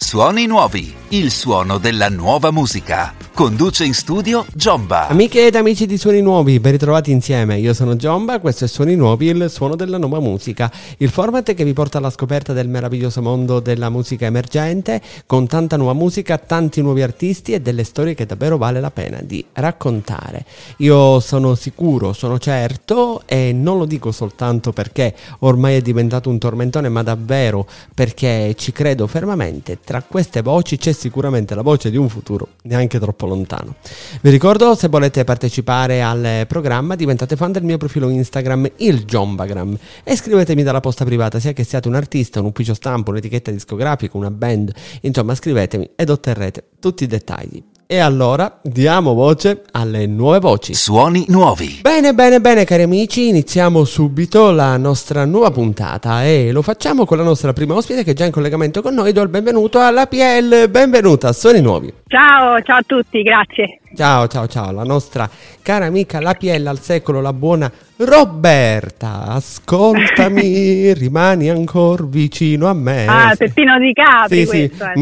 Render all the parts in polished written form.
Suoni nuovi, il suono della nuova musica. Conduce in studio Giomba. Amiche ed amici di Suoni Nuovi, ben ritrovati insieme. Io sono Giomba, questo è Suoni Nuovi, il suono della nuova musica. Il format che vi porta alla scoperta del meraviglioso mondo della musica emergente, con tanta nuova musica, tanti nuovi artisti e delle storie che davvero vale la pena di raccontare. Io sono sicuro, sono certo, e non lo dico soltanto perché ormai è diventato un tormentone, ma davvero perché ci credo fermamente. Tra queste voci c'è sicuramente la voce di un futuro neanche troppo lontano. Vi ricordo, se volete partecipare al programma, diventate fan del mio profilo Instagram, il Giombagram, e scrivetemi dalla posta privata, sia che siate un artista, un ufficio stampa, un'etichetta discografica, una band, insomma scrivetemi ed otterrete tutti i dettagli. E allora diamo voce alle nuove voci. Suoni nuovi. Bene, cari amici, iniziamo subito la nostra nuova puntata e lo facciamo con la nostra prima ospite che è già in collegamento con noi. Do il benvenuto alla PL, benvenuta a Suoni Nuovi. Ciao a tutti, grazie. Ciao, la nostra cara amica la PL al secolo, la buona Roberta, ascoltami, rimani ancora vicino a me. Ah, Peppino di Capri. Sì, questo,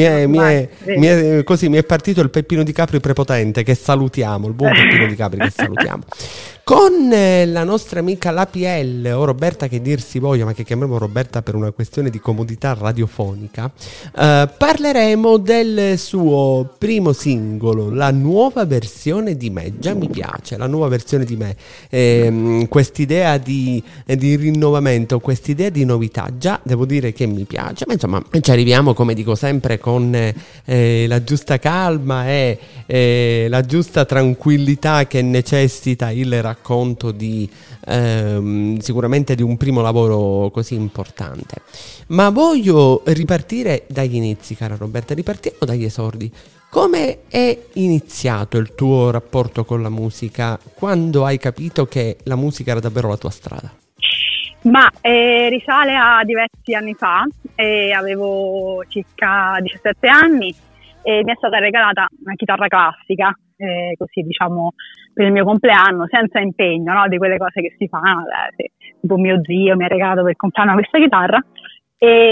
così mi è partito il Peppino di Capri prepotente, che salutiamo, il buon Peppino di Capri che salutiamo. Con la nostra amica la PL, o Roberta che dir si voglia, ma che chiamiamo Roberta per una questione di comodità radiofonica, parleremo del suo primo singolo, la nuova versione di me. Già mi piace, la nuova versione di me, quest'idea di rinnovamento, quest'idea di novità, già devo dire che mi piace, ma insomma ci arriviamo, come dico sempre, con la giusta calma e la giusta tranquillità che necessita il racconto di sicuramente di un primo lavoro così importante. Ma voglio ripartire dagli inizi, cara Roberta, ripartiamo dagli esordi. Come è iniziato il tuo rapporto con la musica? Quando hai capito che la musica era davvero la tua strada? Ma risale a diversi anni fa, avevo circa 17 anni e mi è stata regalata una chitarra classica, così diciamo per il mio compleanno, senza impegno, no? Di quelle cose che si fanno, tipo mio zio mi ha regalato per compleanno questa chitarra e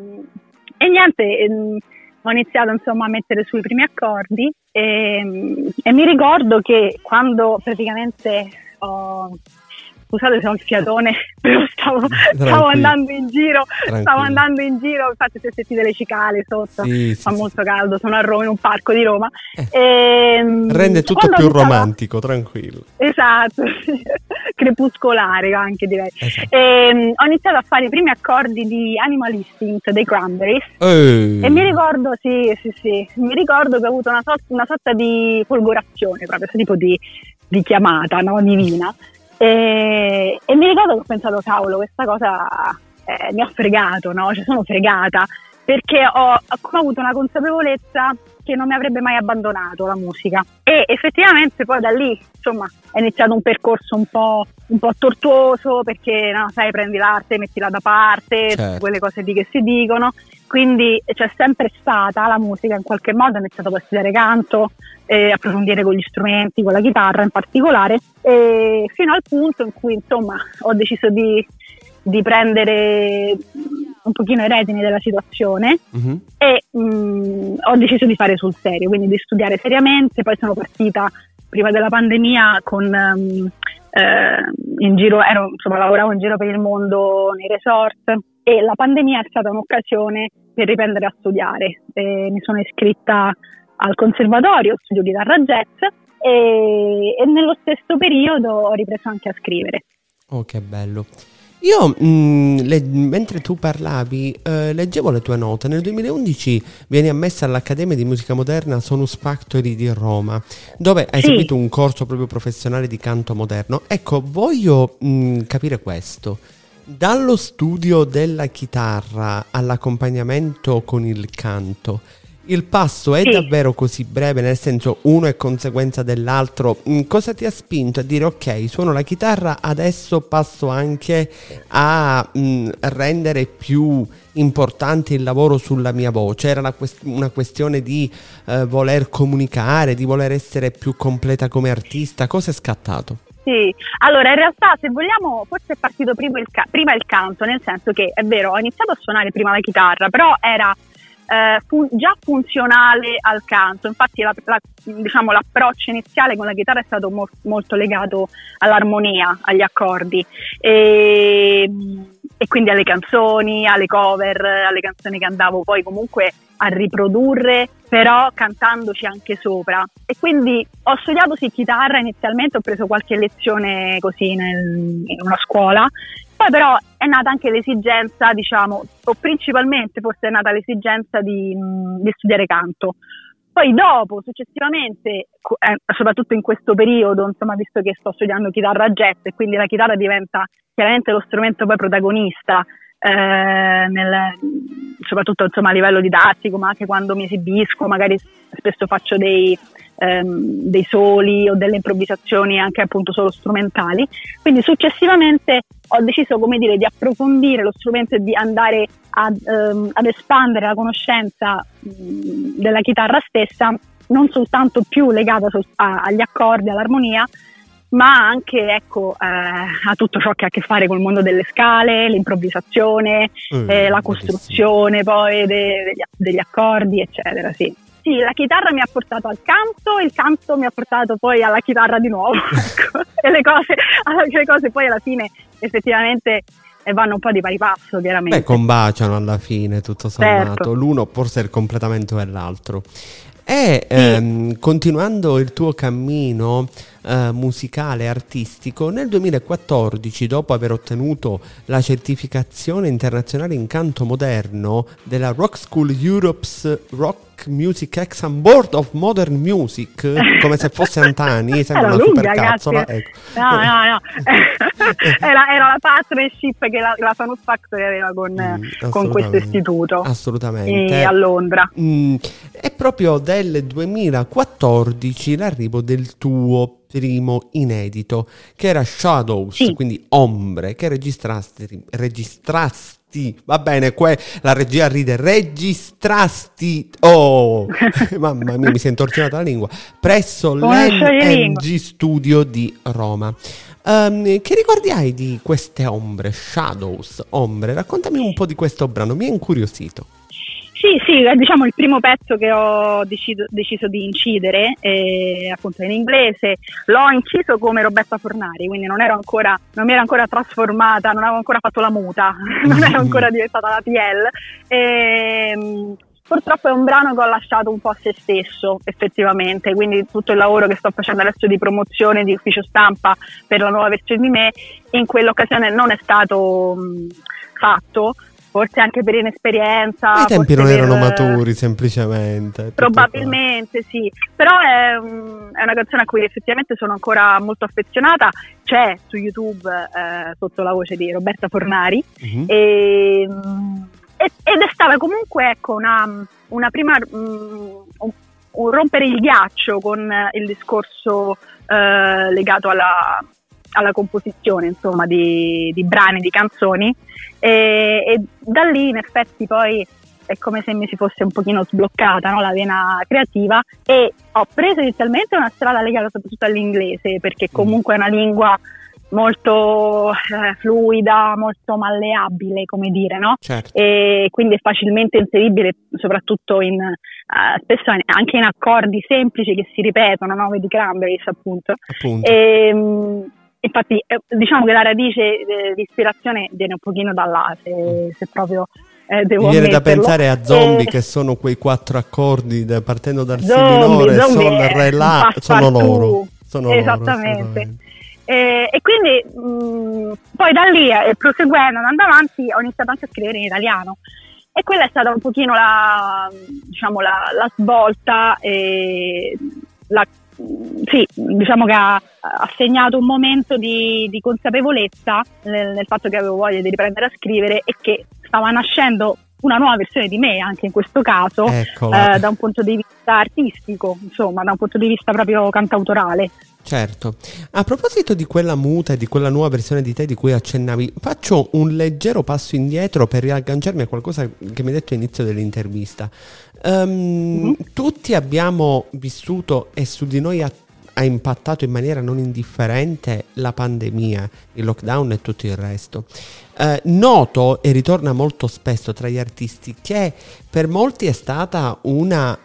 niente, ho iniziato insomma a mettere sui primi accordi e mi ricordo che quando praticamente scusate se ho il fiatone, però stavo andando in giro, infatti se sentite le cicale sotto, fa molto caldo, sono a Roma, in un parco di Roma. Rende tutto più romantico, tranquillo. Esatto, crepuscolare anche direi. Esatto. Ho iniziato a fare i primi accordi di Animal Instinct dei Cranberries e mi ricordo, mi ricordo che ho avuto una sorta di folgorazione, proprio tipo di chiamata, no, divina. E mi ricordo che ho pensato, cavolo, questa cosa mi ha fregato, no? Cioè sono fregata perché ho avuto una consapevolezza che non mi avrebbe mai abbandonato la musica, e effettivamente poi da lì insomma è iniziato un percorso un po' tortuoso, perché no, sai, prendi l'arte, mettila da parte, certo, quelle cose lì che si dicono, quindi c'è sempre stata la musica in qualche modo. Ho iniziato a studiare canto, approfondire con gli strumenti, con la chitarra in particolare, fino al punto in cui insomma ho deciso di prendere un pochino i redini della situazione, e ho deciso di fare sul serio, quindi di studiare seriamente. Poi sono partita prima della pandemia in giro, lavoravo in giro per il mondo nei resort, e la pandemia è stata un'occasione per riprendere a studiare. Mi sono iscritta al conservatorio, studio chitarra jazz, e nello stesso periodo ho ripreso anche a scrivere. Oh, che bello. Io, mentre tu parlavi, leggevo le tue note. Nel 2011 vieni ammessa all'Accademia di Musica Moderna Sonus Factory di Roma, dove hai seguito un corso proprio professionale di canto moderno. Ecco, voglio capire questo. Dallo studio della chitarra all'accompagnamento con il canto, il passo è davvero così breve? Nel senso, uno è conseguenza dell'altro? Cosa ti ha spinto a dire ok, suono la chitarra, adesso passo anche a rendere più importante il lavoro sulla mia voce? Era una questione di voler comunicare, di voler essere più completa come artista? Cosa è scattato? Sì, allora in realtà, se vogliamo, forse è partito prima il canto, nel senso che è vero, ho iniziato a suonare prima la chitarra, però era già funzionale al canto. Infatti diciamo, l'approccio iniziale con la chitarra è stato molto legato all'armonia, agli accordi e quindi alle canzoni, alle cover, alle canzoni che andavo poi comunque a riprodurre, però cantandoci anche sopra. E quindi ho studiato chitarra inizialmente, ho preso qualche lezione così in una scuola. Poi però è nata anche l'esigenza, diciamo, o principalmente forse è nata l'esigenza di studiare canto. Poi dopo, successivamente, soprattutto in questo periodo, insomma, visto che sto studiando chitarra jazz e quindi la chitarra diventa chiaramente lo strumento poi protagonista, soprattutto insomma a livello didattico, ma anche quando mi esibisco, magari spesso faccio dei soli o delle improvvisazioni anche appunto solo strumentali. Quindi successivamente ho deciso, come dire, di approfondire lo strumento e di andare ad espandere la conoscenza della chitarra stessa, non soltanto più legata agli accordi, all'armonia, ma anche a tutto ciò che ha a che fare col mondo delle scale, l'improvvisazione, la costruzione poi degli accordi, eccetera. Sì, la chitarra mi ha portato al canto, il canto mi ha portato poi alla chitarra di nuovo, ecco. E le cose poi alla fine effettivamente vanno un po' di pari passo, chiaramente. Beh, combaciano alla fine, tutto sommato. Certo. L'uno forse è il completamento dell'altro. E continuando il tuo cammino musicale, artistico, nel 2014, dopo aver ottenuto la certificazione internazionale in canto moderno della Rock School Europe's Rock Music Exam Board of Modern Music, come se fosse Antani, sembra una supercazzola, ecco. No. era la partnership che la Fanus Factory aveva con questo istituto. Assolutamente. A Londra. È proprio del 2014 l'arrivo del tuo primo inedito, che era Shadows, sì. Quindi Ombre, che registrasti, va bene, la regia ride, registrasti, mamma mia, mi si è intorcinata la lingua, presso l'NMG Studio di Roma. Che ricordi hai di queste Ombre, Shadows, Ombre? Raccontami un po' di questo brano, mi è incuriosito. Sì, è diciamo il primo pezzo che ho deciso di incidere, appunto in inglese. L'ho inciso come Roberta Fornari, quindi non mi ero ancora trasformata, non avevo ancora fatto la muta, non ero ancora diventata la TL. Purtroppo è un brano che ho lasciato un po' a se stesso, effettivamente, quindi tutto il lavoro che sto facendo adesso di promozione, di ufficio stampa per la nuova versione di me, in quell'occasione non è stato fatto. Forse anche per inesperienza. I tempi non erano maturi, semplicemente. Probabilmente sì, però è una canzone a cui effettivamente sono ancora molto affezionata. C'è su YouTube sotto la voce di Roberta Fornari, ed è stata comunque una prima un rompere il ghiaccio con il discorso legato alla composizione, insomma, di brani, di canzoni, e da lì in effetti poi è come se mi si fosse un pochino sbloccata, no, la vena creativa, e ho preso inizialmente una strada legata soprattutto all'inglese, perché comunque è una lingua molto fluida, molto malleabile, come dire, no? Certo. E quindi è facilmente inseribile, soprattutto spesso anche in accordi semplici che si ripetono, no? Vedi Cranberries, appunto. Infatti diciamo che la radice di ispirazione viene un pochino da là, se proprio devo viene ammetterlo. Da pensare a Zombie, che sono quei 4 accordi partendo dal Si minore, Sol, Re, La, sono loro. Esattamente. E quindi poi da lì, proseguendo, andando avanti, ho iniziato anche a scrivere in italiano, e quella è stata un pochino la svolta, diciamo che ha segnato un momento di consapevolezza nel fatto che avevo voglia di riprendere a scrivere, e che stava nascendo una nuova versione di me, anche in questo caso, da un punto di vista artistico, insomma, da un punto di vista proprio cantautorale. Certo. A proposito di quella muta e di quella nuova versione di te di cui accennavi, faccio un leggero passo indietro per riagganciarmi a qualcosa che mi hai detto all'inizio dell'intervista. Tutti abbiamo vissuto, e su di noi ha impattato in maniera non indifferente la pandemia, il lockdown e tutto il resto. noto e ritorna molto spesso tra gli artisti, che per molti è stata un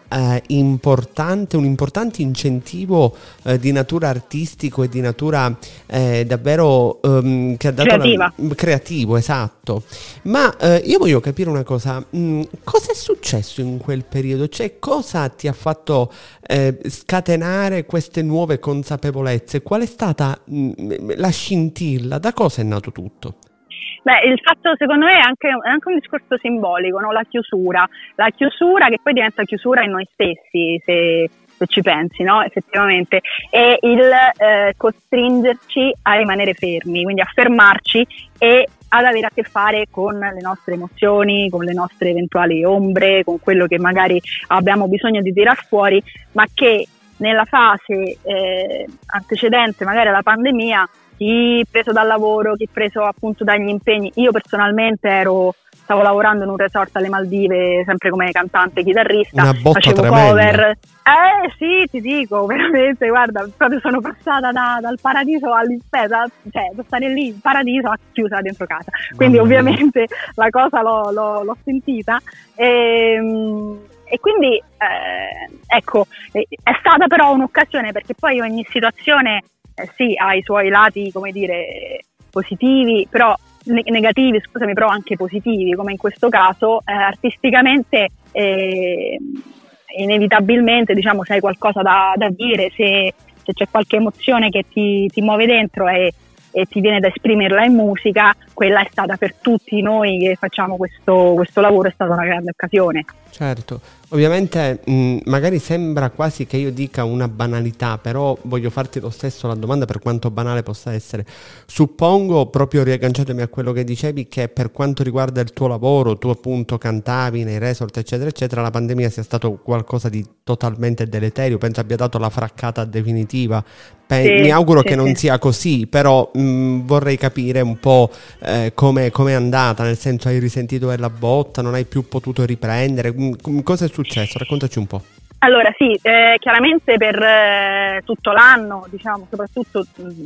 importante incentivo di natura artistico e di natura davvero che ha dato creativo, esatto. Ma io voglio capire una cosa, cosa è successo in quel periodo? Cioè, cosa ti ha fatto scatenare queste nuove consapevolezze? Qual è stata la scintilla? Da cosa è nato tutto? Beh, il fatto secondo me è anche un discorso simbolico, no? La chiusura che poi diventa chiusura in noi stessi, se ci pensi, no? Effettivamente, e il costringerci a rimanere fermi, quindi a fermarci e ad avere a che fare con le nostre emozioni, con le nostre eventuali ombre, con quello che magari abbiamo bisogno di tirar fuori, ma che nella fase antecedente magari alla pandemia, chi preso dal lavoro, chi preso appunto dagli impegni. Io personalmente stavo lavorando in un resort alle Maldive, sempre come cantante chitarrista, una botta facevo tremenda. Cover. Sì, ti dico, veramente, guarda, proprio sono passata dal paradiso all'inferno, cioè da stare lì in paradiso a chiusa dentro casa. Quindi ovviamente la cosa l'ho sentita. E quindi ecco, è stata però un'occasione, perché poi ogni situazione sì, ha i suoi lati, come dire, positivi, però negativi, scusami, però anche positivi, come in questo caso, artisticamente inevitabilmente, diciamo, se hai qualcosa da dire, se c'è qualche emozione che ti muove dentro e ti viene da esprimerla in musica, quella è stata per tutti noi che facciamo questo lavoro, è stata una grande occasione. Certo, ovviamente magari sembra quasi che io dica una banalità, però voglio farti lo stesso la domanda, per quanto banale possa essere. Suppongo, proprio riagganciatomi a quello che dicevi, che per quanto riguarda il tuo lavoro, tu appunto cantavi nei resort eccetera eccetera, la pandemia sia stato qualcosa di totalmente deleterio, penso abbia dato la fraccata definitiva. Mi auguro che non sia così, però vorrei capire un po' come è andata, nel senso, hai risentito della botta, non hai più potuto riprendere, cosa è successo? Raccontaci un po'. Allora sì, chiaramente per tutto l'anno, diciamo soprattutto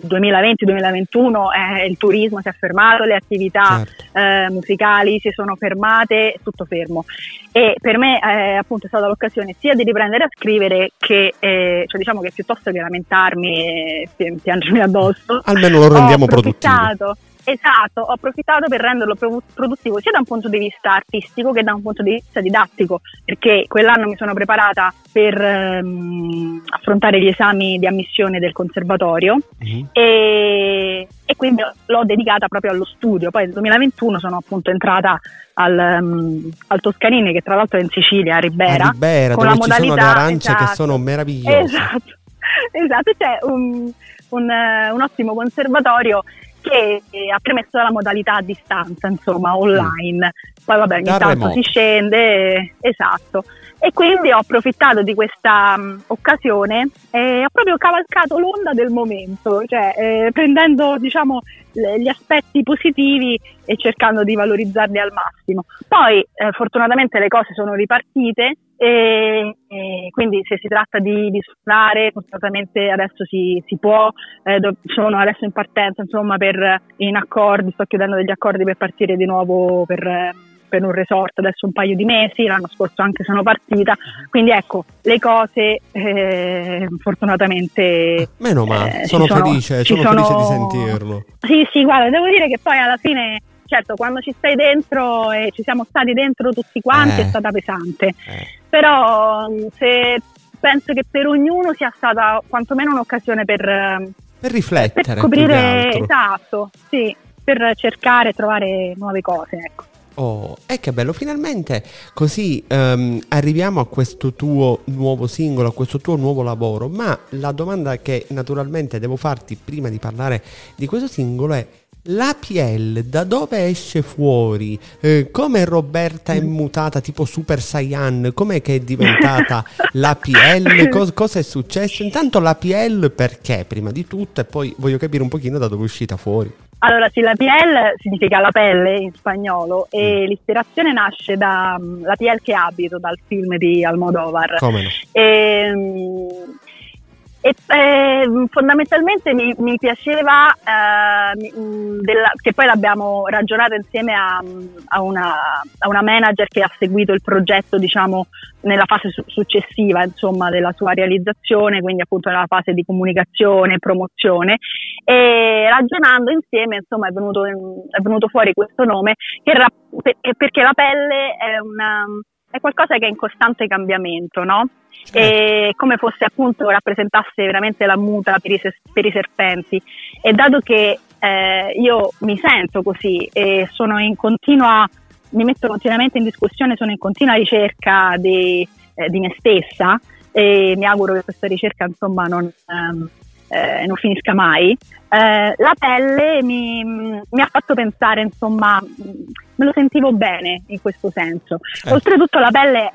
2020-2021, il turismo si è fermato, le attività musicali si sono fermate, tutto fermo, e per me appunto è stata l'occasione sia di riprendere a scrivere che, cioè diciamo che piuttosto che lamentarmi e piangermi addosso, almeno lo rendiamo produttivo. Esatto, ho approfittato per renderlo produttivo sia da un punto di vista artistico che da un punto di vista didattico, perché quell'anno mi sono preparata per affrontare gli esami di ammissione del conservatorio e quindi l'ho dedicata proprio allo studio. Poi nel 2021 sono appunto entrata al Toscanini, che tra l'altro è in Sicilia, a Ribera, con la modalità, ci sono le arance, esatto, che sono meravigliose. Esatto, c'è un ottimo conservatorio che ha permesso la modalità a distanza, insomma, online. Poi vabbè, ogni tanto si scende, esatto. E quindi ho approfittato di questa occasione e ho proprio cavalcato l'onda del momento, cioè prendendo, diciamo, gli aspetti positivi e cercando di valorizzarli al massimo. Poi fortunatamente le cose sono ripartite e quindi se si tratta di suonare, fortunatamente adesso si può, sono adesso in partenza, insomma, in accordi, sto chiudendo degli accordi per partire di nuovo per un resort adesso un paio di mesi, l'anno scorso anche sono partita, quindi ecco, le cose fortunatamente meno male, sono felice di sentirlo. Sì, guarda, devo dire che poi alla fine, certo, quando ci stai dentro e ci siamo stati dentro tutti quanti è stata pesante, però penso che per ognuno sia stata quantomeno un'occasione per riflettere, per scoprire, esatto, sì, per cercare e trovare nuove cose, ecco. Oh, e che bello, finalmente così arriviamo a questo tuo nuovo singolo, a questo tuo nuovo lavoro, ma la domanda che naturalmente devo farti prima di parlare di questo singolo è: l'APL da dove esce fuori? Come Roberta è mutata tipo Super Saiyan? Com'è che è diventata l'APL? Cosa è successo? Intanto l'APL perché, prima di tutto, e poi voglio capire un pochino da dove è uscita fuori. Allora sì, la piel significa la pelle in spagnolo e l'ispirazione nasce da La piel che abito, dal film di Almodóvar. Come no? Fondamentalmente mi piaceva che poi l'abbiamo ragionato insieme a una manager che ha seguito il progetto, diciamo, nella fase successiva, insomma, della sua realizzazione, quindi appunto nella fase di comunicazione e promozione, e ragionando insieme, insomma, è venuto fuori questo nome perché la pelle è qualcosa che è in costante cambiamento, no? E come fosse appunto rappresentasse veramente la muta per i serpenti, e dato che io mi sento così e mi metto continuamente in discussione, sono in continua ricerca di me stessa, e mi auguro che questa ricerca, insomma, non finisca mai. La pelle mi ha fatto pensare, insomma, me lo sentivo bene in questo senso. Oltretutto la pelle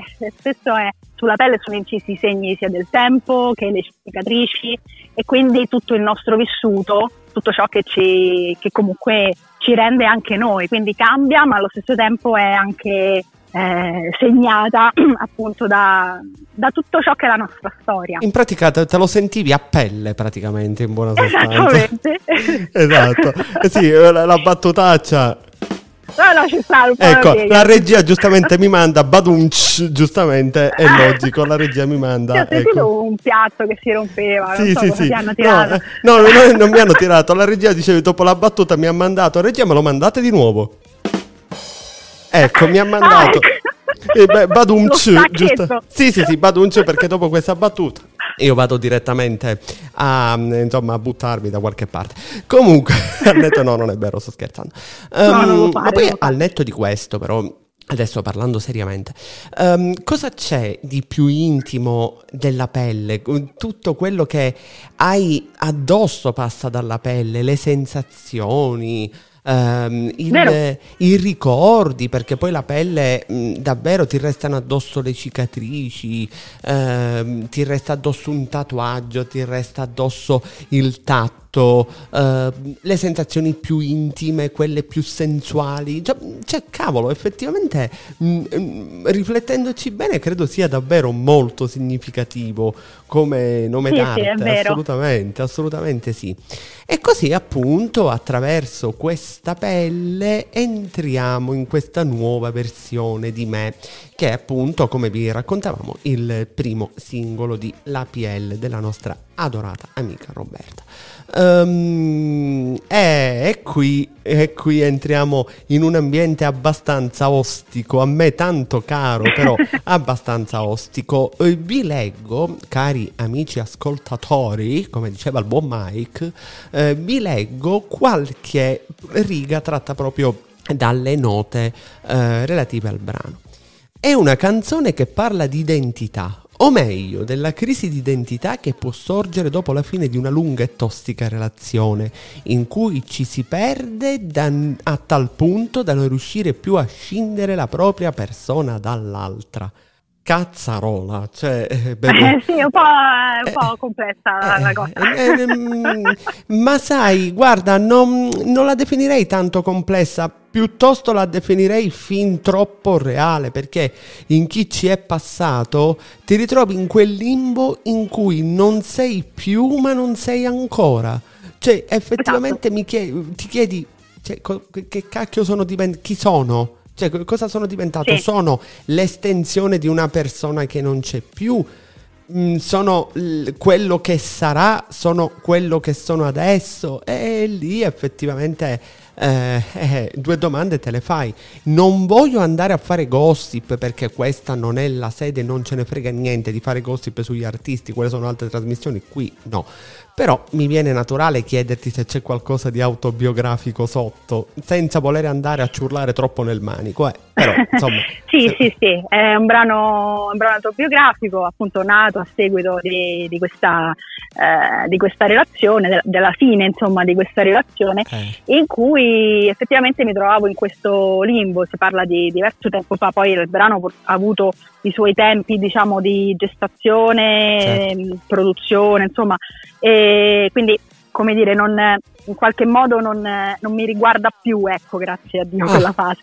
sulla pelle sono incisi i segni sia del tempo che le cicatrici, e quindi tutto il nostro vissuto, tutto ciò che comunque ci rende anche noi, quindi cambia, ma allo stesso tempo è anche segnata appunto da tutto ciò che è la nostra storia. In pratica te lo sentivi a pelle, praticamente, in buona sostanza. Esattamente. Esatto. Sì, la battutaccia. No, ci sta un po'. Ecco, la regia giustamente mi manda badunch, giustamente, è logico, la regia mi manda. Io ho sentito un piatto che si rompeva, sì, non so cosa ti hanno tirato. No, non mi hanno tirato, la regia diceva, dopo la battuta mi ha mandato, regia, me lo mandate di nuovo? Ecco, mi ha mandato. Badunch, giusto? Sì, badunch, perché dopo questa battuta io vado direttamente a buttarmi da qualche parte. Comunque, al netto, no, non è vero, sto scherzando. Ma poi al netto di questo, però, adesso parlando seriamente, cosa c'è di più intimo della pelle? Tutto quello che hai addosso passa dalla pelle, le sensazioni, i ricordi, perché poi la pelle davvero ti restano addosso le cicatrici, ti resta addosso un tatuaggio, ti resta addosso il tatto, le sensazioni più intime, quelle più sensuali, cioè cavolo, effettivamente riflettendoci bene credo sia davvero molto significativo come nome d'arte. Sì, assolutamente sì. E così appunto attraverso questa pelle entriamo in questa nuova versione di me, che è appunto, come vi raccontavamo, il primo singolo di l'APL della nostra adorata amica Roberta. E qui entriamo in un ambiente abbastanza ostico, a me tanto caro, però abbastanza ostico. Vi leggo, cari amici ascoltatori, come diceva il buon Mike, vi leggo qualche riga tratta proprio dalle note relative al brano. È una canzone che parla di identità, o meglio, della crisi di identità che può sorgere dopo la fine di una lunga e tossica relazione, in cui ci si perde a tal punto da non riuscire più a scindere la propria persona dall'altra. Cazzarola, cioè sì, un po' complessa la cosa. Ma sai, guarda, non la definirei tanto complessa, piuttosto la definirei fin troppo reale, perché in chi ci è passato ti ritrovi in quel limbo in cui non sei più ma non sei ancora. Cioè effettivamente ti chiedi, cioè, che cacchio sono diventato, chi sono? Cioè, cosa sono diventato? Sì. Sono l'estensione di una persona che non c'è più, sono quello che sarà, sono quello che sono adesso, e lì effettivamente due domande te le fai. Non voglio andare a fare gossip, perché questa non è la sede, non ce ne frega niente di fare gossip sugli artisti, quelle sono altre trasmissioni, qui no. Però mi viene naturale chiederti se c'è qualcosa di autobiografico sotto, senza voler andare a ciurlare troppo nel manico, Però, insomma, sì, è un brano autobiografico, appunto nato a seguito di questa relazione, della fine, insomma, di questa relazione, in cui effettivamente mi trovavo in questo limbo. Si parla di diverso tempo fa, poi il brano ha avuto i suoi tempi, diciamo, di gestazione, produzione, insomma, e quindi come dire, in qualche modo non mi riguarda più, ecco, grazie a Dio, quella fase.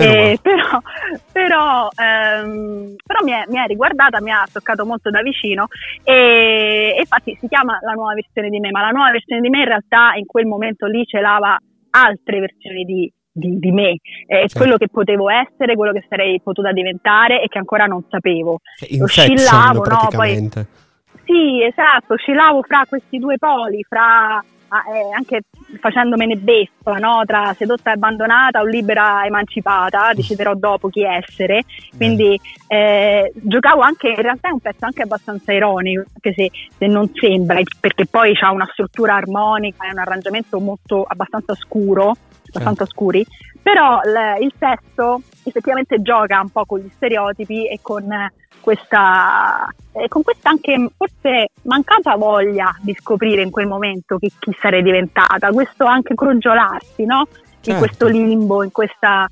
Però mi è riguardata, mi ha toccato molto da vicino, e infatti si chiama La nuova versione di me, ma la nuova versione di me in realtà in quel momento lì celava altre versioni di me, quello che potevo essere, quello che sarei potuta diventare e che ancora non sapevo. Oscillavo, praticamente. No? Poi, sì, esatto, oscillavo fra questi due poli, anche facendomene beffa, no? Tra sedotta e abbandonata o libera emancipata, deciderò dopo chi essere. Quindi giocavo anche, in realtà è un pezzo anche abbastanza ironico, anche se non sembra, perché poi c'ha una struttura armonica, è un arrangiamento abbastanza scuro, abbastanza scuri, però il testo effettivamente gioca un po' con gli stereotipi e con questa anche forse mancata voglia di scoprire in quel momento chi sarei diventata, questo anche crogiolarsi, no? Certo. In questo limbo, in questa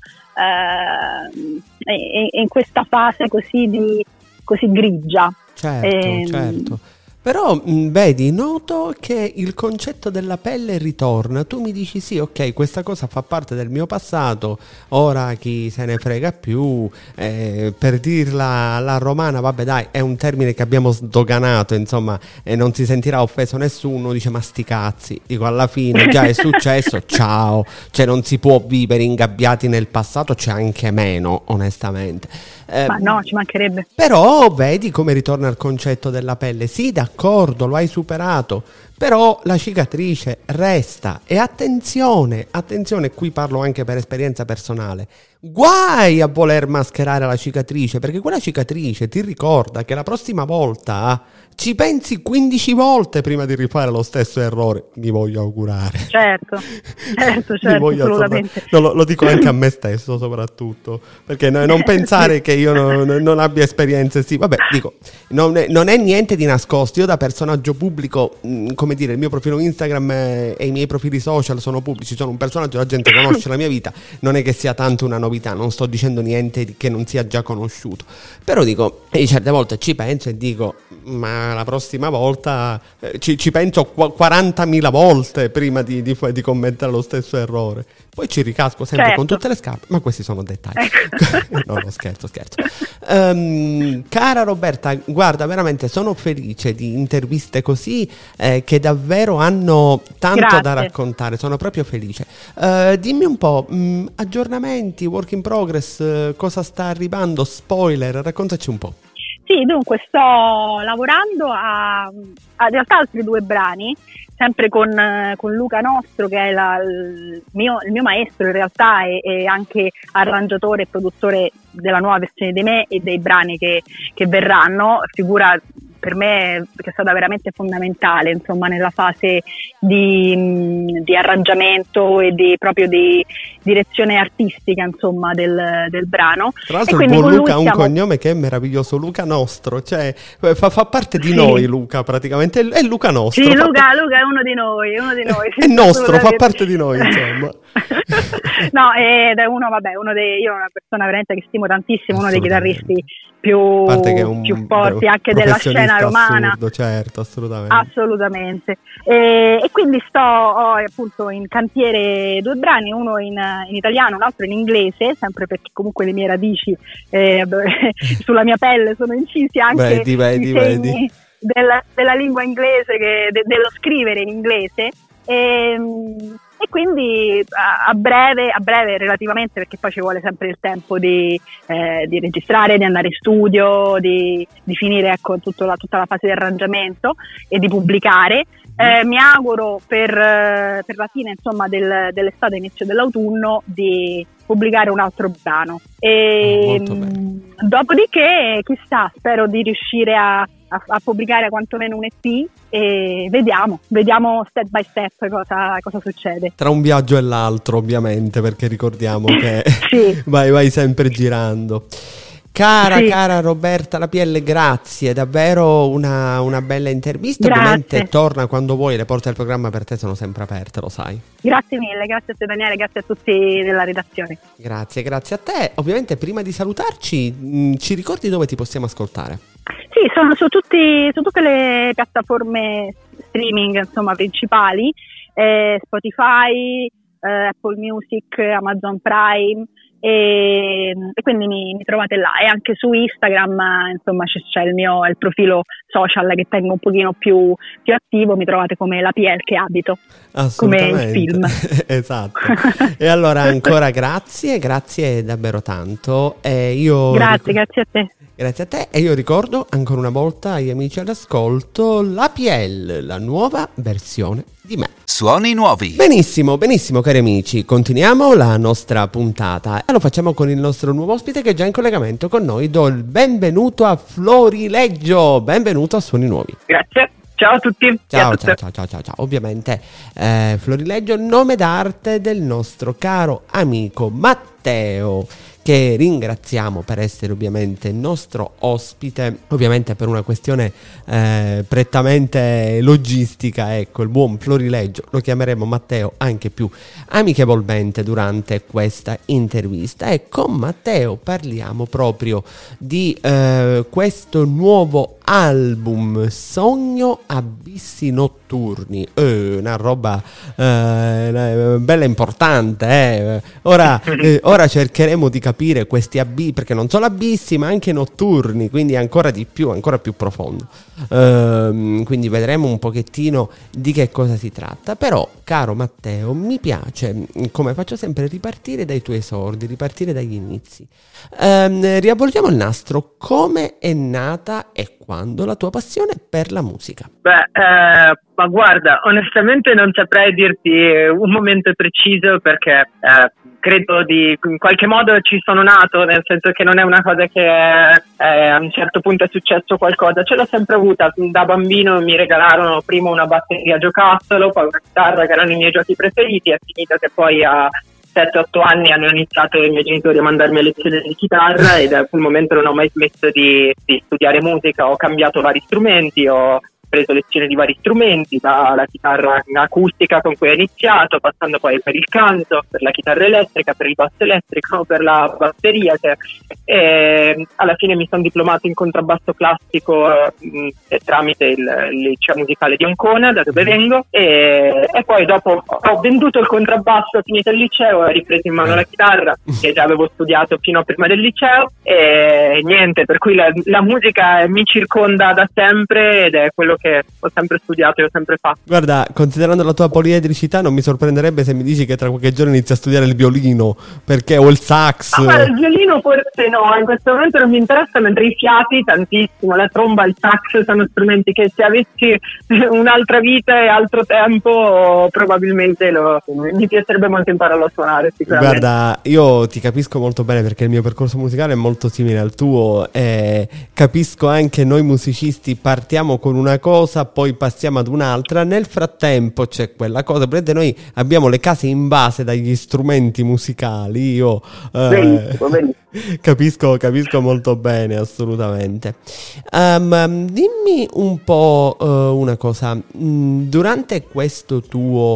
fase così grigia. Certo. Però vedi, noto che il concetto della pelle ritorna. Tu mi dici sì, ok, questa cosa fa parte del mio passato, ora chi se ne frega più, per dirla alla romana, vabbè dai, è un termine che abbiamo sdoganato, insomma, e non si sentirà offeso nessuno, dice ma sti cazzi, dico alla fine già è successo, ciao, cioè non si può vivere ingabbiati nel passato, c'è anche meno, onestamente. Ma no, ci mancherebbe. Però vedi come ritorna il concetto della pelle. Sì, d'accordo, lo hai superato, però la cicatrice resta. E attenzione, qui parlo anche per esperienza personale, guai a voler mascherare la cicatrice, perché quella cicatrice ti ricorda che la prossima volta ci pensi 15 volte prima di rifare lo stesso errore. Mi voglio augurare. Certo, assolutamente. Lo dico anche a me stesso soprattutto, perché non pensare che io non abbia esperienze. Sì, vabbè, dico, non è niente di nascosto. Io da personaggio pubblico, come dire, il mio profilo Instagram e i miei profili social sono pubblici, sono un personaggio, la gente conosce la mia vita, non è che sia tanto una novità, non sto dicendo niente che non sia già conosciuto, però dico, certe volte ci penso e dico, ma la prossima volta ci penso 40.000 volte prima di commettere lo stesso errore. Poi ci ricasco sempre con tutte le scarpe, ma questi sono dettagli. No, scherzo. Cara Roberta, guarda, veramente sono felice di interviste così che davvero hanno tanto da raccontare, sono proprio felice. Dimmi un po', aggiornamenti, work in progress, cosa sta arrivando, spoiler, raccontaci un po'. Sì, dunque sto lavorando a in realtà altri 2 brani, sempre con Luca Nostro, che è il mio maestro in realtà, e anche arrangiatore e produttore della nuova versione di me e dei brani che verranno. Figura per me che è stata veramente fondamentale, insomma, nella fase di arrangiamento e proprio di direzione artistica, insomma, del brano. Tra l'altro il buon Luca ha un cognome che è meraviglioso, Luca Nostro, cioè fa parte di noi, Luca, praticamente è Luca Nostro. Sì, Luca è uno di noi. È nostro, fa parte di noi, insomma. No, ed è uno io una persona veramente che stimo tantissimo, uno dei chitarristi più forti anche della scena romana. Assurdo, certo, assolutamente. E quindi ho appunto in cantiere 2 brani, uno in italiano, un altro in inglese, sempre perché comunque le mie radici sulla mia pelle sono incisi anche i segni della lingua inglese, dello scrivere in inglese. E quindi a breve relativamente, perché poi ci vuole sempre il tempo di registrare, di andare in studio, di finire tutta la fase di arrangiamento e di pubblicare. Mi auguro per la fine, insomma, dell'estate, inizio dell'autunno, di pubblicare un altro brano. Dopodiché, chissà, spero di riuscire a pubblicare quantomeno un EP e vediamo step by step cosa succede. Tra un viaggio e l'altro, ovviamente, perché ricordiamo che vai sempre girando. Cara Roberta Lapielle, grazie, davvero una bella intervista. Grazie. Ovviamente torna quando vuoi, le porte del programma per te sono sempre aperte, lo sai. Grazie mille, grazie a te Daniele, grazie a tutti della redazione. Grazie a te. Ovviamente prima di salutarci, ci ricordi dove ti possiamo ascoltare? Sì, sono su tutte le piattaforme streaming insomma principali, Spotify, Apple Music, Amazon Prime, e quindi mi trovate là, e anche su Instagram insomma c'è il profilo social che tengo un pochino più attivo, mi trovate come la PL che abito, come il film. Esatto. E allora ancora grazie davvero tanto, grazie a te. Grazie a te, e io ricordo ancora una volta agli amici all'ascolto la PL, la nuova versione di me. Suoni nuovi. Benissimo cari amici, continuiamo la nostra puntata e lo facciamo con il nostro nuovo ospite che è già in collegamento con noi. Do il benvenuto a Florileggio, benvenuto a Suoni Nuovi. Grazie. Ciao a tutti. Ciao. Ovviamente Florileggio, nome d'arte del nostro caro amico Matteo, che ringraziamo per essere ovviamente il nostro ospite, ovviamente per una questione prettamente logistica. Ecco, il buon Florileggio lo chiameremo Matteo anche più amichevolmente durante questa intervista, e con Matteo parliamo proprio di questo nuovo album, Sogno Abissi Notturni, una roba bella importante. Ora cercheremo di capire questi abissi, perché non solo abissi ma anche notturni, quindi ancora più profondo. Quindi vedremo un pochettino di che cosa si tratta. Però, caro Matteo, mi piace, come faccio sempre, ripartire dai tuoi esordi, ripartire dagli inizi. Riavvolgiamo il nastro. Come è nata e quando la tua passione per la musica? Ma guarda, onestamente non saprei dirti un momento preciso, perché credo in qualche modo ci sono nato, nel senso che non è una cosa che a un certo punto è successo qualcosa, ce l'ho sempre avuta. Da bambino mi regalarono prima una batteria giocattolo, poi una chitarra, che erano i miei giochi preferiti. È finito che poi a 7-8 anni hanno iniziato i miei genitori a mandarmi a lezioni di chitarra, e da quel momento non ho mai smesso di studiare musica. Ho cambiato vari strumenti, ho preso lezioni di vari strumenti, dalla chitarra acustica con cui ho iniziato, passando poi per il canto, per la chitarra elettrica, per il basso elettrico, per la batteria, e alla fine mi sono diplomato in contrabbasso classico tramite il liceo musicale di Ancona, da dove vengo, e poi dopo ho venduto il contrabbasso, ho finito il liceo, ho ripreso in mano la chitarra, che già avevo studiato fino a prima del liceo, e niente, per cui la musica mi circonda da sempre ed è quello che ho sempre studiato e ho sempre fatto. Guarda, considerando la tua poliedricità, non mi sorprenderebbe se mi dici che tra qualche giorno inizi a studiare il violino, perché o il sax. Ma il violino forse no, in questo momento non mi interessa, mentre i fiati tantissimo, la tromba, il sax sono strumenti che, se avessi un'altra vita e altro tempo, probabilmente mi piacerebbe molto impararlo a suonare, sicuramente. Guarda, io ti capisco molto bene, perché il mio percorso musicale è molto simile al tuo, e capisco anche noi musicisti partiamo con una cosa, poi passiamo ad un'altra, nel frattempo c'è quella cosa. Vedete, noi abbiamo le case in base dagli strumenti musicali. Io benissimo. Capisco molto bene, assolutamente. Dimmi un po' una cosa. Durante questo tuo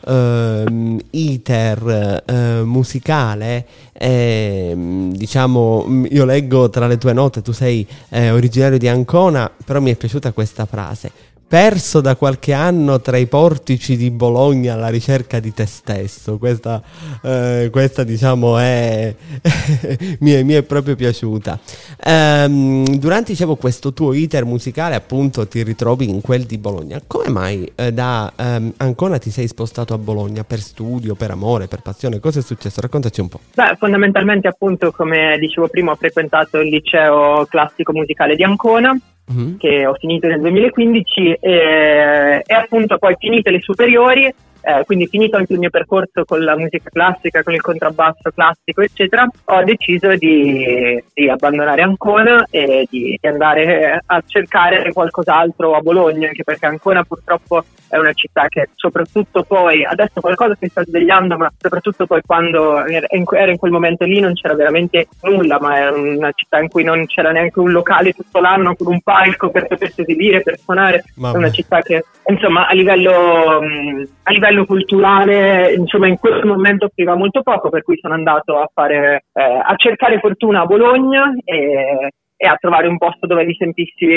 iter musicale, diciamo, io leggo tra le tue note, tu sei originario di Ancona, però mi è piaciuta questa frase: perso da qualche anno tra i portici di Bologna alla ricerca di te stesso. Questa diciamo mi è proprio piaciuta. Durante, dicevo, questo tuo iter musicale, appunto, ti ritrovi in quel di Bologna. Come mai da Ancona ti sei spostato a Bologna? Per studio, per amore, per passione? Cosa è successo? Raccontaci un po'. Fondamentalmente, appunto, come dicevo prima, ho frequentato il liceo classico musicale di Ancona, che ho finito nel 2015, e appunto poi finite le superiori, quindi finito anche il mio percorso con la musica classica, con il contrabbasso classico eccetera, ho deciso di abbandonare Ancona e di andare a cercare qualcos'altro a Bologna, anche perché Ancona purtroppo è una città che, soprattutto poi adesso qualcosa si sta svegliando, ma soprattutto poi quando era in quel momento lì non c'era veramente nulla, ma era una città in cui non c'era neanche un locale tutto l'anno con un palco per potersi esibire, per suonare. È una città che, insomma, a livello culturale, insomma, in quel momento offriva molto poco, per cui sono andato a cercare fortuna a Bologna e a trovare un posto dove mi sentissi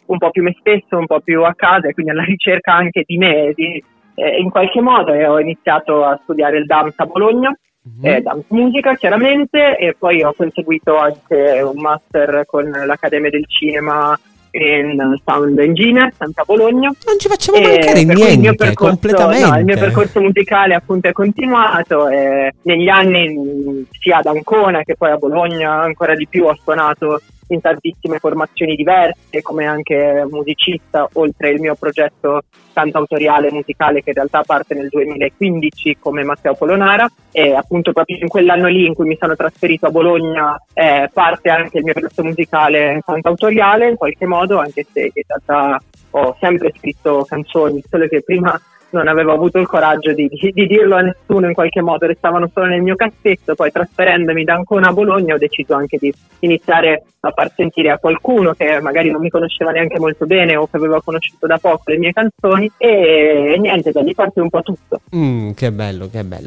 un po' più me stesso, un po' più a casa, e quindi alla ricerca anche di me, in qualche modo, e ho iniziato a studiare il dance a Bologna, dance musica chiaramente, e poi ho conseguito anche un master con l'Accademia del Cinema in Sound Engineer a Bologna. Non ci facciamo mancare niente, completamente. No, il mio percorso musicale appunto è continuato, e negli anni sia ad Ancona che poi a Bologna ancora di più ho suonato in tantissime formazioni diverse come anche musicista, oltre il mio progetto cantautoriale musicale che in realtà parte nel 2015 come Matteo Polonara, e appunto proprio in quell'anno lì in cui mi sono trasferito a Bologna parte anche il mio progetto musicale cantautoriale in qualche modo, anche se in realtà ho sempre scritto canzoni, solo che prima non avevo avuto il coraggio di dirlo a nessuno, in qualche modo restavano solo nel mio cassetto. Poi trasferendomi da Ancona a Bologna ho deciso anche di iniziare a far sentire a qualcuno che magari non mi conosceva neanche molto bene o che aveva conosciuto da poco le mie canzoni, e niente, da lì parte un po' tutto. Che bello, che bello.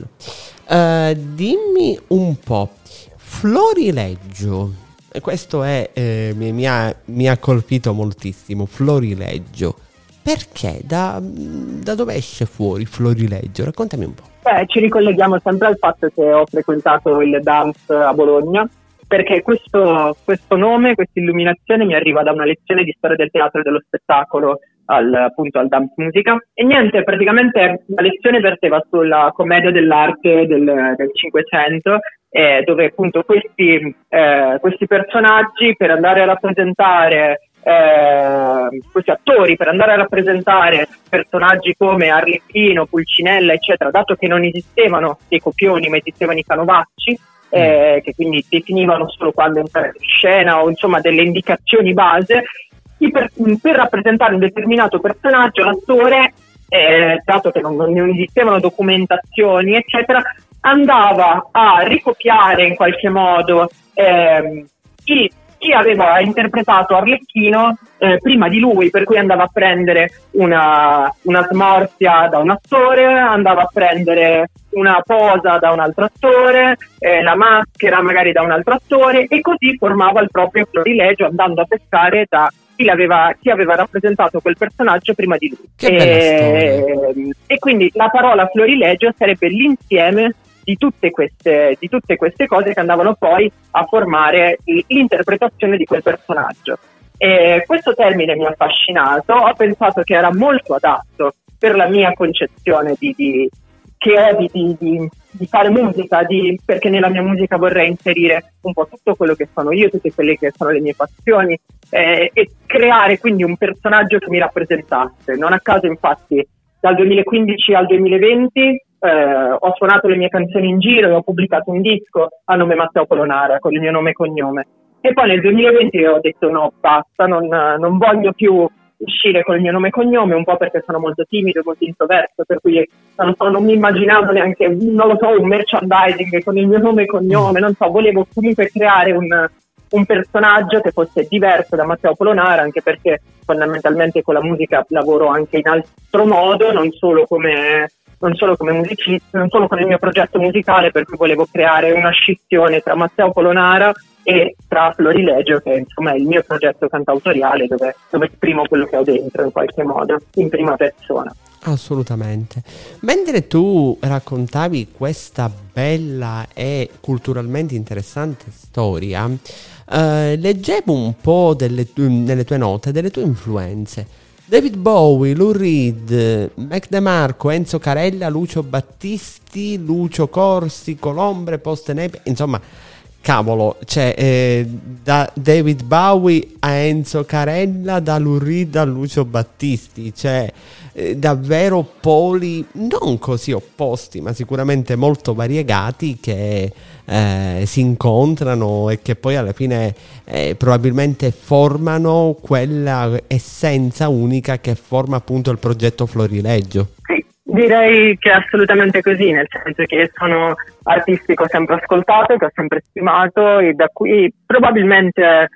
Dimmi un po', Florileggio, questo è mi ha colpito moltissimo, Florileggio. Perché? Da dove esce fuori Florileggio? Raccontami un po'. Ci ricolleghiamo sempre al fatto che ho frequentato il dance a Bologna, perché questo nome, questa illuminazione mi arriva da una lezione di storia del teatro e dello spettacolo appunto al dance musica, e niente, praticamente la lezione verteva sulla commedia dell'arte del Cinquecento, dove appunto questi personaggi per andare a rappresentare questi attori per andare a rappresentare personaggi come Arlecchino, Pulcinella eccetera, dato che non esistevano dei copioni ma esistevano i canovacci, che quindi definivano solo quando entrare in scena o insomma delle indicazioni base, per rappresentare un determinato personaggio l'attore, dato che non esistevano documentazioni eccetera, andava a ricopiare in qualche modo chi aveva interpretato Arlecchino prima di lui, per cui andava a prendere una smorfia da un attore, andava a prendere una posa da un altro attore, la maschera magari da un altro attore, e così formava il proprio florilegio andando a pescare da chi aveva rappresentato quel personaggio prima di lui. Che bella storia. E quindi la parola florilegio sarebbe l'insieme di tutte queste cose che andavano poi a formare l'interpretazione di quel personaggio. E questo termine mi ha affascinato, ho pensato che era molto adatto per la mia concezione che ho di fare musica, perché nella mia musica vorrei inserire un po' tutto quello che sono io, tutte quelle che sono le mie passioni, e creare quindi un personaggio che mi rappresentasse. Non a caso infatti dal 2015 al 2020 ho suonato le mie canzoni in giro e ho pubblicato un disco a nome Matteo Polonara con il mio nome e cognome, e poi nel 2020 ho detto no, basta, non voglio più uscire con il mio nome e cognome, un po' perché sono molto timido e molto introverso, per cui non mi immaginavo neanche, non lo so, un merchandising con il mio nome e cognome, non so, volevo comunque creare un personaggio che fosse diverso da Matteo Polonara, anche perché fondamentalmente con la musica lavoro anche in altro modo, non solo come musicista, non solo con il mio progetto musicale, per cui volevo creare una scissione tra Matteo Polonara e tra Florilegio, che insomma è il mio progetto cantautoriale dove esprimo quello che ho dentro in qualche modo, in prima persona. Assolutamente. Mentre tu raccontavi questa bella e culturalmente interessante storia, leggevo un po' nelle tue note delle tue influenze. David Bowie, Lou Reed, Mac DeMarco, Enzo Carella, Lucio Battisti, Lucio Corsi, Colombre, Poste Nepe, insomma, cavolo, cioè da David Bowie a Enzo Carella, da Lou Reed a Lucio Battisti, cioè davvero poli non così opposti, ma sicuramente molto variegati, che si incontrano e che poi alla fine probabilmente formano quella essenza unica che forma appunto il progetto Florilegio. Sì, direi che è assolutamente così, nel senso che sono artisti che ho sempre ascoltato, che ho sempre stimato, e da cui probabilmente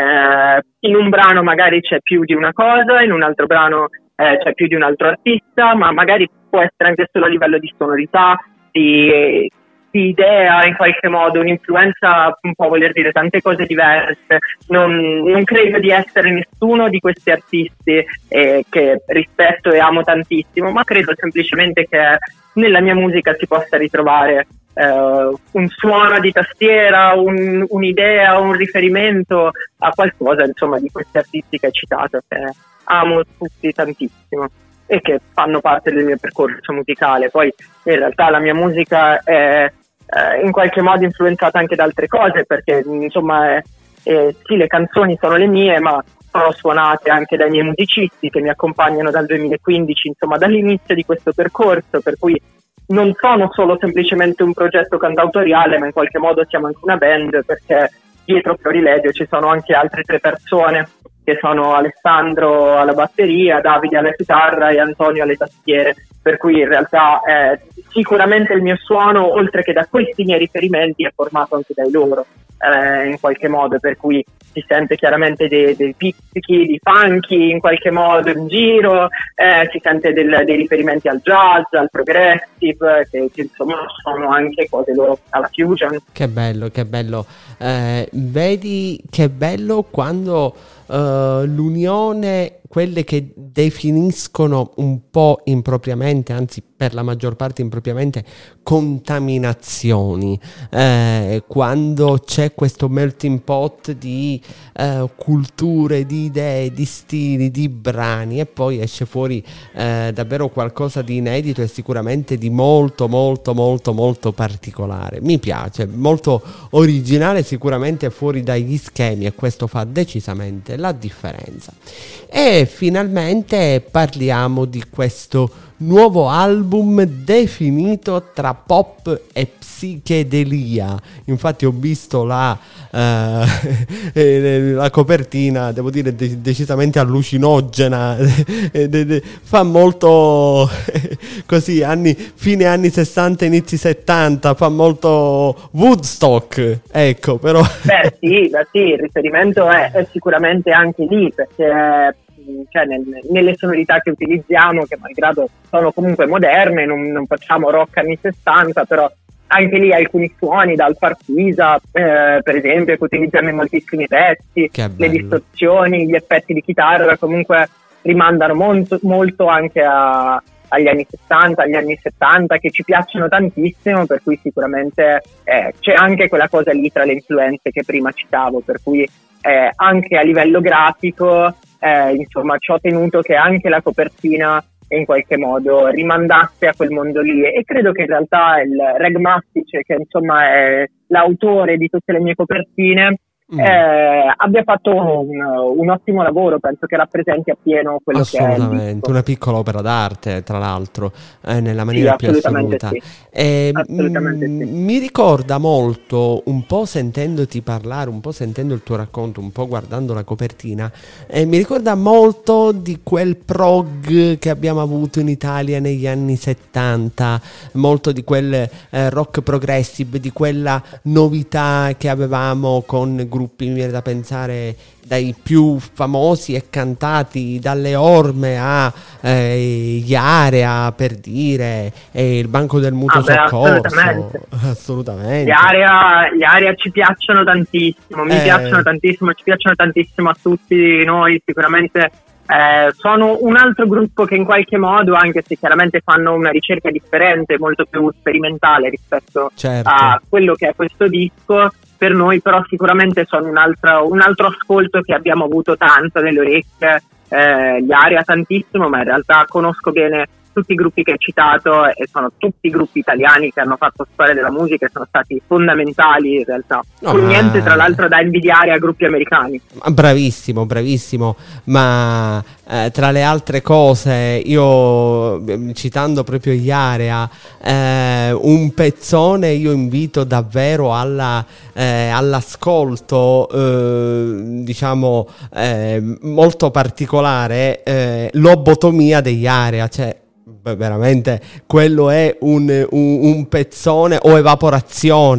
in un brano magari c'è più di una cosa, in un altro brano c'è più di un altro artista, ma magari può essere anche solo a livello di sonorità, di di idea, in qualche modo, un'influenza può voler dire tante cose diverse. Non credo di essere nessuno di questi artisti che rispetto e amo tantissimo, ma credo semplicemente che nella mia musica si possa ritrovare un suono di tastiera, un'idea, un riferimento a qualcosa, insomma, di questi artisti che hai citato, che amo tutti tantissimo e che fanno parte del mio percorso musicale. Poi in realtà la mia musica è in qualche modo influenzata anche da altre cose, perché insomma sì, le canzoni sono le mie, ma sono suonate anche dai miei musicisti che mi accompagnano dal 2015, insomma dall'inizio di questo percorso, per cui non sono solo semplicemente un progetto cantautoriale, ma in qualche modo siamo anche una band, perché dietro Fiorilegio ci sono anche altre 3 persone, che sono Alessandro alla batteria, Davide alla chitarra e Antonio alle tastiere, per cui in realtà sicuramente il mio suono, oltre che da questi miei riferimenti, è formato anche dai loro, in qualche modo, per cui si sente chiaramente dei pizzichi di funky in qualche modo in giro, si sente dei riferimenti al jazz, al progressive, che insomma sono anche cose loro alla fusion. Che bello, che bello. Vedi che bello quando l'unione, quelle che definiscono un po' impropriamente, anzi per la maggior parte impropriamente, contaminazioni, quando c'è questo melting pot di culture, di idee, di stili, di brani, e poi esce fuori davvero qualcosa di inedito e sicuramente di molto molto molto molto particolare. Mi piace, molto originale, sicuramente fuori dagli schemi, e questo fa decisamente la differenza. E finalmente parliamo di questo nuovo album definito tra pop e psichedelia. Infatti ho visto la copertina, devo dire decisamente allucinogena, fa molto così fine anni 60 inizi 70, fa molto Woodstock, ecco. Però sì, il riferimento è sicuramente anche lì, perché cioè nelle sonorità che utilizziamo, che malgrado sono comunque moderne, non facciamo rock anni 60, però anche lì alcuni suoni dal Farfisa, per esempio, che utilizziamo in moltissimi pezzi, le distorsioni, gli effetti di chitarra comunque rimandano molto anche agli anni 60, agli anni 70, che ci piacciono tantissimo, per cui sicuramente c'è anche quella cosa lì tra le influenze che prima citavo, per cui anche a livello grafico insomma ci ho tenuto che anche la copertina in qualche modo rimandasse a quel mondo lì, e credo che in realtà il Reg Mastice, che insomma è l'autore di tutte le mie copertine, abbia fatto un ottimo lavoro. Penso che rappresenti appieno quello che è assolutamente una piccola opera d'arte, tra l'altro, nella maniera più assoluta. Sì. Assolutamente sì. Mi ricorda molto, un po' sentendoti parlare, un po' sentendo il tuo racconto, un po' guardando la copertina, mi ricorda molto di quel prog che abbiamo avuto in Italia negli anni 70, molto di quel rock progressive, di quella novità che avevamo con gruppi, mi viene da pensare, dai più famosi e cantati, dalle Orme a gli Area, per dire, il Banco del Mutuo Soccorso. Assolutamente. Gli Area ci piacciono tantissimo, mi piacciono tantissimo, ci piacciono tantissimo a tutti noi, sicuramente. Sono un altro gruppo che in qualche modo, anche se chiaramente fanno una ricerca differente, molto più sperimentale rispetto a quello che è questo disco, per noi però sicuramente sono un altro ascolto che abbiamo avuto tanto nelle orecchie. Gli Area tantissimo, ma in realtà conosco bene tutti i gruppi che hai citato, e sono tutti gruppi italiani che hanno fatto storia della musica e sono stati fondamentali in realtà, con niente tra l'altro da invidiare a gruppi americani. Bravissimo, ma tra le altre cose, io citando proprio gli Area, un pezzone io invito davvero all'ascolto, diciamo molto particolare, Lobotomia degli Area, cioè veramente quello è un pezzone, o Evaporazione,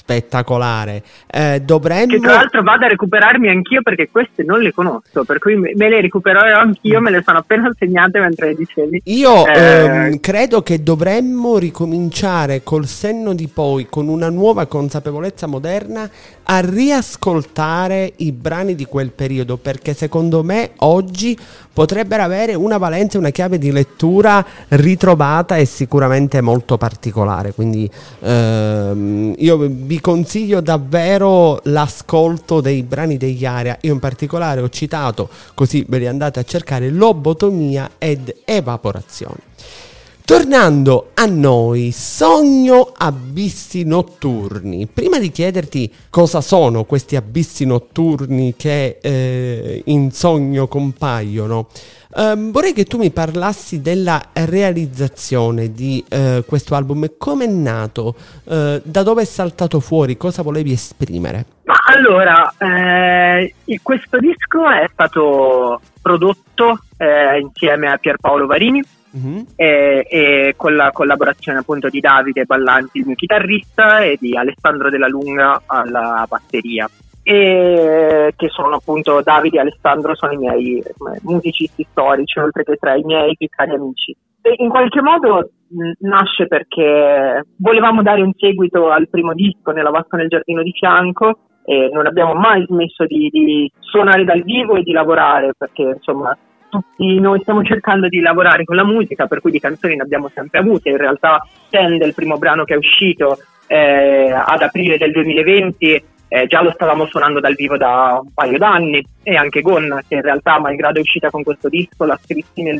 spettacolare. Dovremmo... Che tra l'altro vado a recuperarmi anch'io, perché queste non le conosco, per cui me le recupererò anch'io, me le sono appena segnate mentre le dicevi. Io credo che dovremmo ricominciare col senno di poi, con una nuova consapevolezza moderna, a riascoltare i brani di quel periodo, perché secondo me oggi potrebbero avere una valenza, una chiave di lettura ritrovata e sicuramente molto particolare. Quindi io vi consiglio davvero l'ascolto dei brani degli Aria. Io in particolare ho citato, così ve li andate a cercare, Lobotomia ed Evaporazione. Tornando a noi, Sogno abissi notturni. Prima di chiederti cosa sono questi abissi notturni che in sogno compaiono, vorrei che tu mi parlassi della realizzazione di questo album. Come è nato? Da dove è saltato fuori? Cosa volevi esprimere? Ma allora, questo disco è stato prodotto insieme a Pierpaolo Varini. E con la collaborazione appunto di Davide Ballanti, il mio chitarrista, e di Alessandro Della Lunga alla batteria, e che sono appunto Davide e Alessandro sono i miei musicisti storici, oltre che tra i miei più cari amici. E in qualche modo nasce perché volevamo dare un seguito al primo disco, Nella vasca nel giardino di fianco, e non abbiamo mai smesso di suonare dal vivo e di lavorare, perché insomma tutti noi stiamo cercando di lavorare con la musica, per cui di canzoni ne abbiamo sempre avute. In realtà Tend, il primo brano che è uscito ad aprile del 2020, già lo stavamo suonando dal vivo da un paio d'anni, e anche Gonna, che in realtà malgrado è uscita con questo disco, l'ha scrissi nel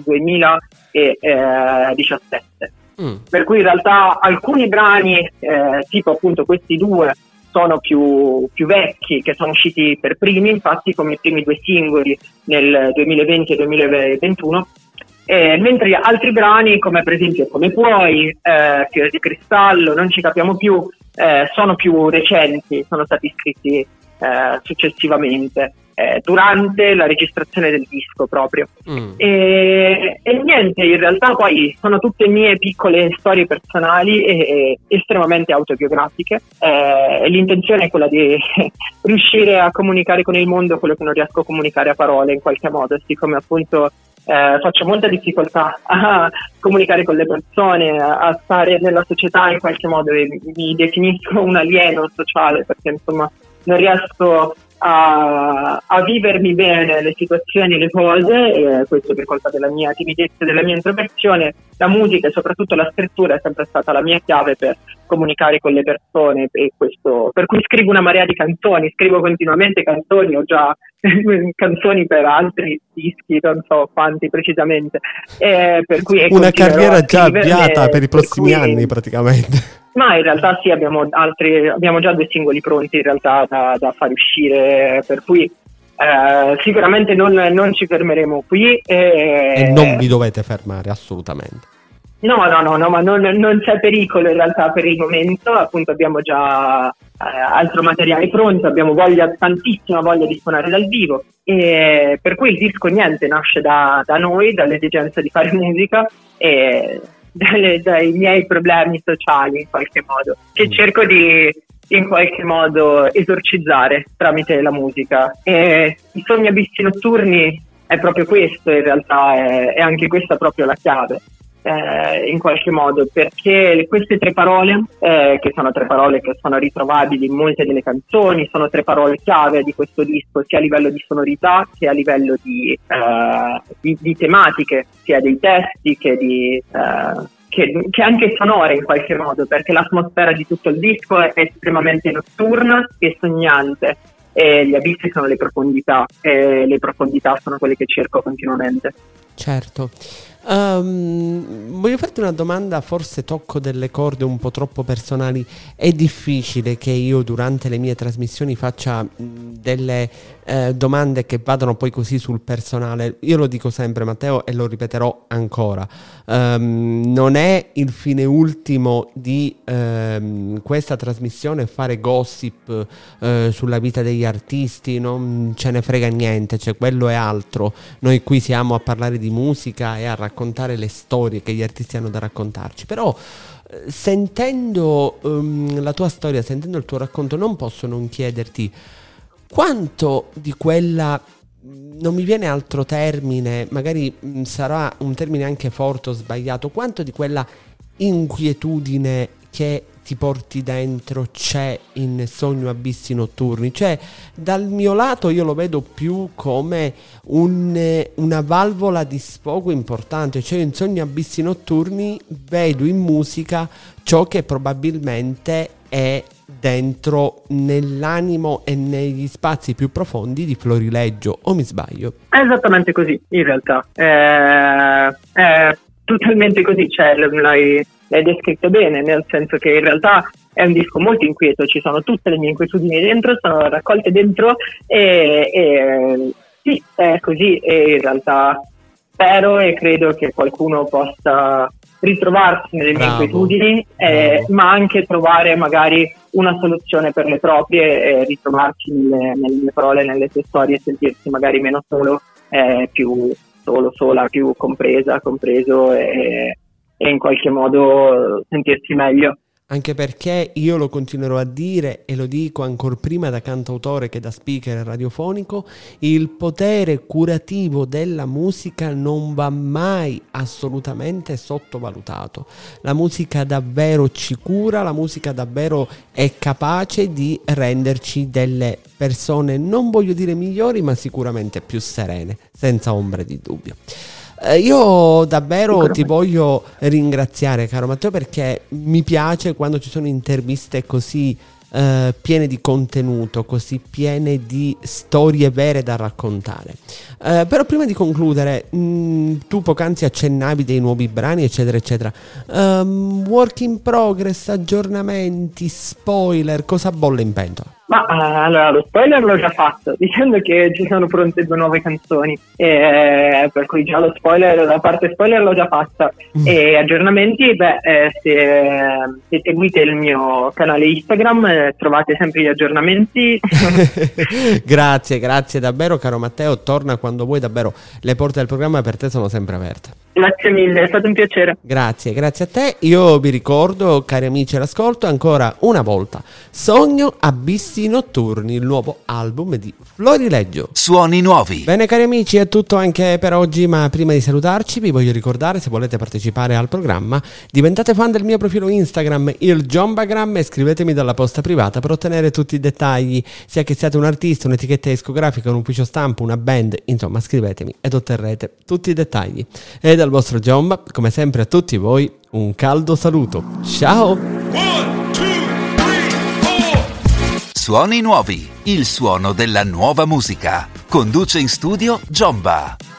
2017. Per cui in realtà alcuni brani, tipo appunto questi due, sono più vecchi, che sono usciti per primi, infatti come i primi due singoli nel 2020 e 2021, mentre altri brani, come per esempio Come puoi, Fiore di cristallo, Non ci capiamo più, sono più recenti, sono stati scritti successivamente, durante la registrazione del disco proprio. E niente, in realtà poi sono tutte mie piccole storie personali e estremamente autobiografiche. L'intenzione è quella di riuscire a comunicare con il mondo quello che non riesco a comunicare a parole, in qualche modo, siccome appunto faccio molta difficoltà a comunicare con le persone, a stare nella società, in qualche modo mi definisco un alieno sociale, perché insomma non riesco a vivermi bene le situazioni, le cose, e questo per colpa della mia timidezza e della mia introversione. La musica e soprattutto la scrittura è sempre stata la mia chiave per comunicare con le persone, e questo per cui scrivo una marea di canzoni, scrivo continuamente canzoni, ho già canzoni per altri dischi, non so quanti precisamente, per cui una carriera già avviata per i prossimi anni praticamente. Ma in realtà sì, abbiamo già 2 singoli pronti in realtà da far uscire, per cui sicuramente non ci fermeremo qui. E non vi dovete fermare, assolutamente. No, ma non c'è pericolo in realtà per il momento, appunto abbiamo già altro materiale pronto, abbiamo tantissima voglia di suonare dal vivo, e per cui il disco niente nasce da noi, dall'esigenza di fare musica e dai miei problemi sociali, in qualche modo, che cerco di in qualche modo esorcizzare tramite la musica. E i sogni abissi notturni è proprio questo, in realtà è anche questa proprio la chiave, in qualche modo, perché queste 3 parole, che sono 3 parole che sono ritrovabili in molte delle canzoni, sono 3 parole chiave di questo disco, sia a livello di sonorità che a livello di tematiche, sia dei testi che anche sonore, in qualche modo, perché l'atmosfera di tutto il disco è estremamente notturna e sognante, e gli abissi sono le profondità, e le profondità sono quelle che cerco continuamente. Certo. Voglio farti una domanda, forse tocco delle corde un po' troppo personali. È difficile che io durante le mie trasmissioni faccia delle domande che vadano poi così sul personale. Io lo dico sempre, Matteo, e lo ripeterò ancora, non è il fine ultimo di questa trasmissione fare gossip sulla vita degli artisti, non ce ne frega niente, cioè quello è altro. Noi qui siamo a parlare di musica e a raccontare le storie che gli artisti hanno da raccontarci, però sentendo la tua storia, sentendo il tuo racconto, non posso non chiederti quanto di quella, non mi viene altro termine, magari sarà un termine anche forte o sbagliato, quanto di quella inquietudine che ti porti dentro c'è in Sogno Abissi Notturni? Cioè, dal mio lato io lo vedo più come una valvola di sfogo importante, cioè in Sogno Abissi Notturni vedo in musica ciò che probabilmente è dentro nell'animo e negli spazi più profondi di Florileggio, o mi sbaglio? È esattamente così, in realtà è totalmente così, cioè l'hai descritto bene, nel senso che in realtà è un disco molto inquieto, ci sono tutte le mie inquietudini dentro, sono raccolte dentro e sì, è così, e in realtà spero e credo che qualcuno possa ritrovarsi nelle mie inquietudini, ma anche trovare magari una soluzione per le proprie, e ritrovarsi nelle mie parole, nelle tue storie, sentirsi magari meno solo, più sola, più compreso e in qualche modo sentirsi meglio. Anche perché io lo continuerò a dire e lo dico ancor prima da cantautore che da speaker radiofonico, il potere curativo della musica non va mai assolutamente sottovalutato. La musica davvero ci cura, la musica davvero è capace di renderci delle persone, non voglio dire migliori, ma sicuramente più serene, senza ombra di dubbio. Io davvero ti voglio ringraziare, caro Matteo, perché mi piace quando ci sono interviste così piene di contenuto, così piene di storie vere da raccontare. Però prima di concludere, tu poc'anzi accennavi dei nuovi brani, eccetera eccetera, work in progress, aggiornamenti, spoiler, cosa bolle in pentola? Ma allora, lo spoiler l'ho già fatto, dicendo che ci sono pronte 2 nuove canzoni, per cui già la parte spoiler l'ho già fatta. E aggiornamenti, se seguite il mio canale Instagram trovate sempre gli aggiornamenti. Grazie davvero, caro Matteo, torna quando vuoi, davvero le porte del programma per te sono sempre aperte. Grazie mille, è stato un piacere. Grazie a te. Io vi ricordo, cari amici all'ascolto, ancora una volta, Sogno Abissi Notturni, il nuovo album di Florileggio. Suoni nuovi. Bene, cari amici, è tutto anche per oggi, ma prima di salutarci vi voglio ricordare, se volete partecipare al programma, diventate fan del mio profilo Instagram, il Jombagram, e scrivetemi dalla posta privata per ottenere tutti i dettagli, sia che siate un artista, un'etichetta discografica, un ufficio stampa, una band, insomma scrivetemi ed otterrete tutti i dettagli. E dal vostro Jomba, come sempre a tutti voi, un caldo saluto. Ciao! 1, 2, 3, 4 Suoni nuovi, il suono della nuova musica. Conduce in studio Jomba.